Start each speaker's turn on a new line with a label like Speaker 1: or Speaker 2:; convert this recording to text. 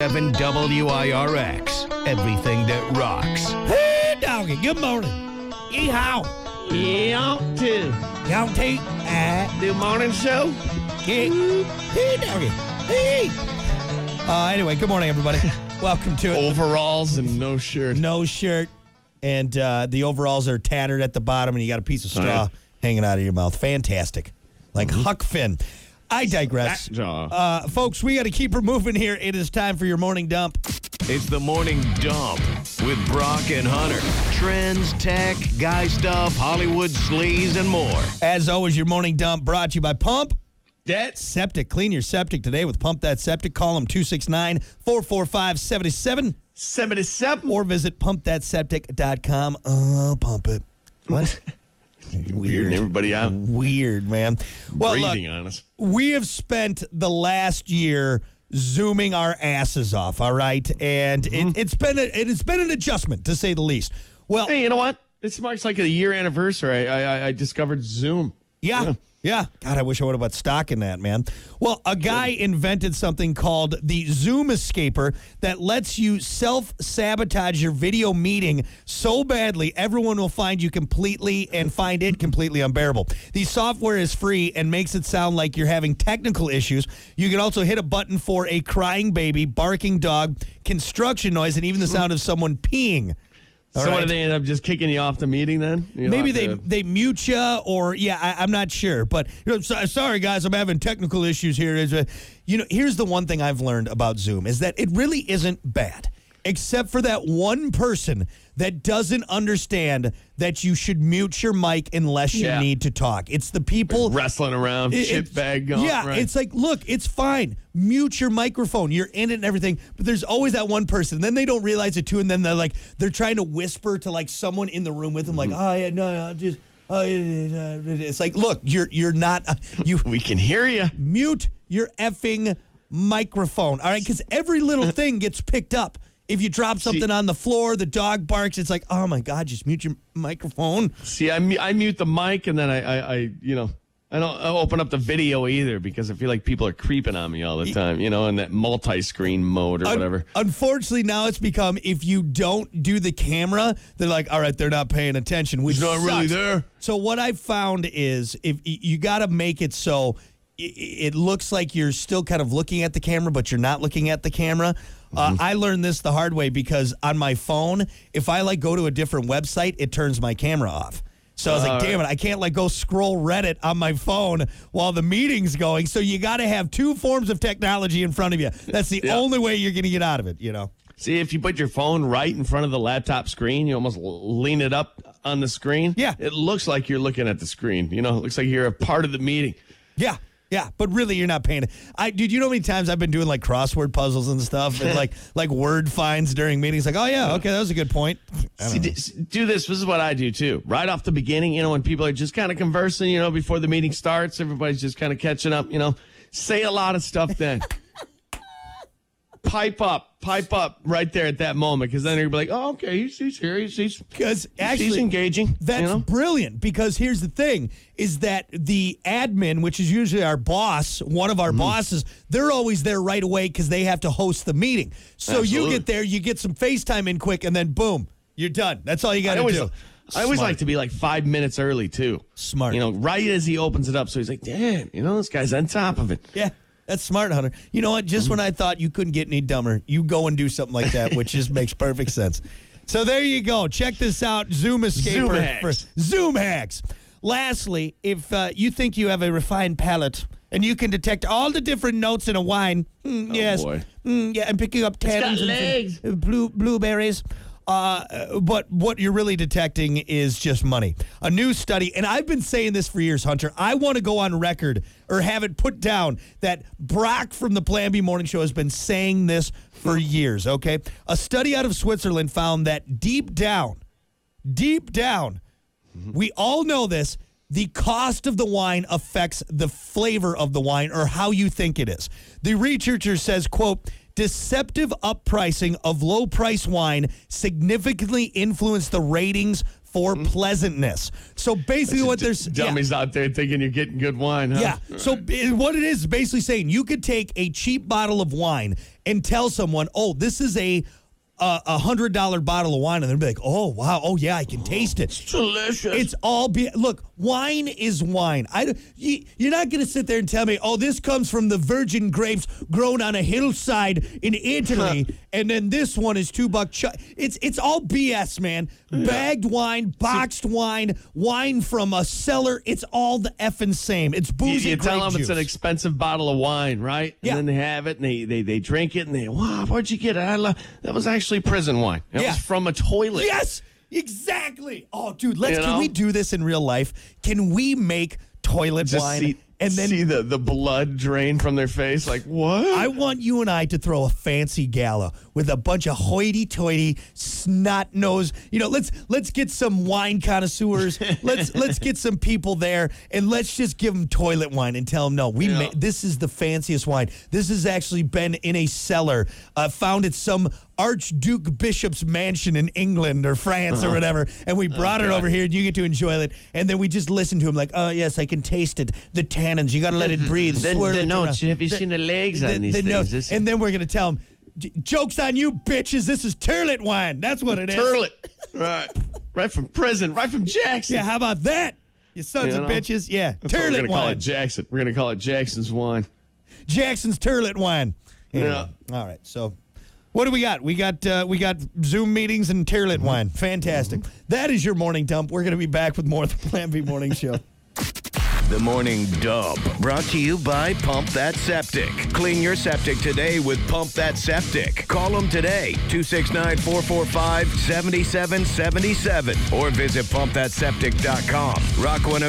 Speaker 1: 97.7 WIRX. Everything that rocks.
Speaker 2: Hey, doggy. Good morning. Yeehaw.
Speaker 3: Yeah, too.
Speaker 2: Y'all take
Speaker 3: The morning show.
Speaker 2: Hey, doggy. Hey. Anyway, good morning, everybody. Welcome to it.
Speaker 3: Overalls and no shirt.
Speaker 2: No shirt. And the overalls are tattered at the bottom, and you got a piece of straw hanging out of your mouth. Fantastic. Like Huck Finn. I digress. Folks, we got to keep her moving here. It is time for your morning dump.
Speaker 1: It's the morning dump with Brock and Hunter. Trends, tech, guy stuff, Hollywood sleaze, and more.
Speaker 2: As always, your morning dump brought to you by Pump
Speaker 3: That
Speaker 2: Septic. Clean your septic today with Pump That Septic. Call them 269-445-77.
Speaker 3: 77.
Speaker 2: Or visit pumpthatseptic.com. Oh, pump it. What?
Speaker 3: Weirding everybody out.
Speaker 2: Weird, man. Well,
Speaker 3: Breathing
Speaker 2: look,
Speaker 3: on us.
Speaker 2: we have spent the last year zooming our asses off, all right? And it's been an adjustment, to say the least. Well,
Speaker 3: Hey, you know what? This marks like a year anniversary. I discovered Zoom.
Speaker 2: Yeah. God, I wish I would have put stock in that, man. Well, a guy invented something called the Zoom Escaper that lets you self-sabotage your video meeting so badly everyone will find you completely and find it completely unbearable. The software is free and makes it sound like you're having technical issues. You can also hit a button for a crying baby, barking dog, construction noise, and even the sound of someone peeing. All
Speaker 3: So
Speaker 2: right.
Speaker 3: what, do they end up just kicking you off the meeting then? You
Speaker 2: Maybe
Speaker 3: don't have
Speaker 2: they mute you, or I'm not sure. But sorry guys, I'm having technical issues here. Here's the one thing I've learned about Zoom is that it really isn't bad, except for that one person that doesn't understand that you should mute your mic unless you need to talk. It's the people
Speaker 3: wrestling around, chip bag going.
Speaker 2: Yeah,
Speaker 3: right.
Speaker 2: it's like, look, it's fine. Mute your microphone. You're in it and everything. But there's always that one person. Then they don't realize it too, and then they're trying to whisper to like someone in the room with them, like, oh yeah, no, just. It's like, look, you're not.
Speaker 3: We can hear you.
Speaker 2: Mute your effing microphone, all right? Because every little thing gets picked up. If you drop something on the floor, the dog barks. It's like, oh my God, just mute your microphone.
Speaker 3: See, I mute the mic, and then I don't open up the video either because I feel like people are creeping on me all the time, in that multi-screen mode or whatever.
Speaker 2: Unfortunately, now it's become if you don't do the camera, they're like, all right, they're not paying attention. Which
Speaker 3: He's not really
Speaker 2: sucks.
Speaker 3: there.
Speaker 2: So what I've found is if you got to make it so it looks like you're still kind of looking at the camera, but you're not looking at the camera. I learned this the hard way because on my phone, if I go to a different website, it turns my camera off. So I was like, damn it, I can't go scroll Reddit on my phone while the meeting's going. So you got to have two forms of technology in front of you. That's the only way you're going to get out of it,
Speaker 3: See, if you put your phone right in front of the laptop screen, you almost lean it up on the screen.
Speaker 2: Yeah.
Speaker 3: It looks like you're looking at the screen. It looks like you're a part of the meeting.
Speaker 2: Yeah, but really you're not paying it. Dude, you know how many times I've been doing crossword puzzles and stuff and like word finds during meetings? Like, oh yeah, okay, that was a good point.
Speaker 3: See, do this. This is what I do too. Right off the beginning, when people are just kind of conversing, before the meeting starts, everybody's just kind of catching up, say a lot of stuff then. Pipe up right there at that moment, because then you'll be like, oh, okay, he's here. He's engaging.
Speaker 2: That's brilliant, because here's the thing, is that the admin, which is usually our boss, one of our bosses, they're always there right away because they have to host the meeting. So you get there, you get some FaceTime in quick, and then boom, you're done. That's all you got to do.
Speaker 3: I always like to be 5 minutes early, too.
Speaker 2: Smart.
Speaker 3: Right as he opens it up. So he's like, damn, this guy's on top of it.
Speaker 2: Yeah. That's smart, Hunter. You know what? Just when I thought you couldn't get any dumber, you go and do something like that, which just makes perfect sense. So there you go. Check this out. Zoom Escaper. Zoom hacks. Lastly, if you think you have a refined palate and you can detect all the different notes in a wine, yes.
Speaker 3: Boy.
Speaker 2: I'm picking up tannins and blueberries. But what you're really detecting is just money. A new study, and I've been saying this for years, Hunter. I want to go on record or have it put down that Brock from the Plan B Morning Show has been saying this for years, okay? A study out of Switzerland found that deep down, we all know this, the cost of the wine affects the flavor of the wine or how you think it is. The researcher says, quote, deceptive uppricing of low-price wine significantly influenced the ratings for pleasantness. So basically what there's
Speaker 3: dummies out there thinking you're getting good wine, huh?
Speaker 2: Yeah. So what it is basically saying, you could take a cheap bottle of wine and tell someone, oh, this is a $100 bottle of wine, and they'll be like, oh, wow, oh, yeah, I can taste it.
Speaker 3: It's delicious.
Speaker 2: It's all look, wine is wine. You're not going to sit there and tell me, oh, this comes from the virgin grapes grown on a hillside in Italy, and then this one is $2. It's all BS, man. Yeah. Bagged wine, boxed wine, wine from a cellar. It's all the effing same. It's boozy.
Speaker 3: You
Speaker 2: grape
Speaker 3: tell them
Speaker 2: juice.
Speaker 3: It's an expensive bottle of wine, right?
Speaker 2: Yeah.
Speaker 3: And then they have it, and they drink it, and they, wow, where'd you get it? That was actually prison wine. It was from a toilet.
Speaker 2: Yes, exactly. Oh, dude, can
Speaker 3: know?
Speaker 2: we do this in real life? Can we make toilet wine and then
Speaker 3: see the blood drain from their face? Like, what?
Speaker 2: I want you and I to throw a fancy gala with a bunch of hoity-toity, snot-nosed. Let's get some wine connoisseurs. let's get some people there, and let's just give them toilet wine and tell them, no, this is the fanciest wine. This has actually been in a cellar, found at some Archduke Bishop's mansion in England or France or whatever, and we brought it over here, and you get to enjoy it, and then we just listen to him like, oh, yes, I can taste it. The tannins, you got to let it breathe.
Speaker 3: The notes, have you seen the legs on these things?
Speaker 2: And then we're going to tell him, joke's on you, bitches, this is turlet wine. That's what it is.
Speaker 3: Turlet. Right from prison, right from Jackson.
Speaker 2: Yeah, how about that? You sons of bitches. Yeah,
Speaker 3: that's turlet wine. We're going to call it Jackson. We're going to call it Jackson's wine.
Speaker 2: Jackson's turlet wine. Anyway, yeah. All right, so... what do we got? We got Zoom meetings and turlet wine. Fantastic. That is your morning dump. We're going to be back with more of the Plan B Morning Show.
Speaker 1: The Morning Dump, brought to you by Pump That Septic. Clean your septic today with Pump That Septic. Call them today, 269-445-7777, or visit pumpthatseptic.com. Rock 102.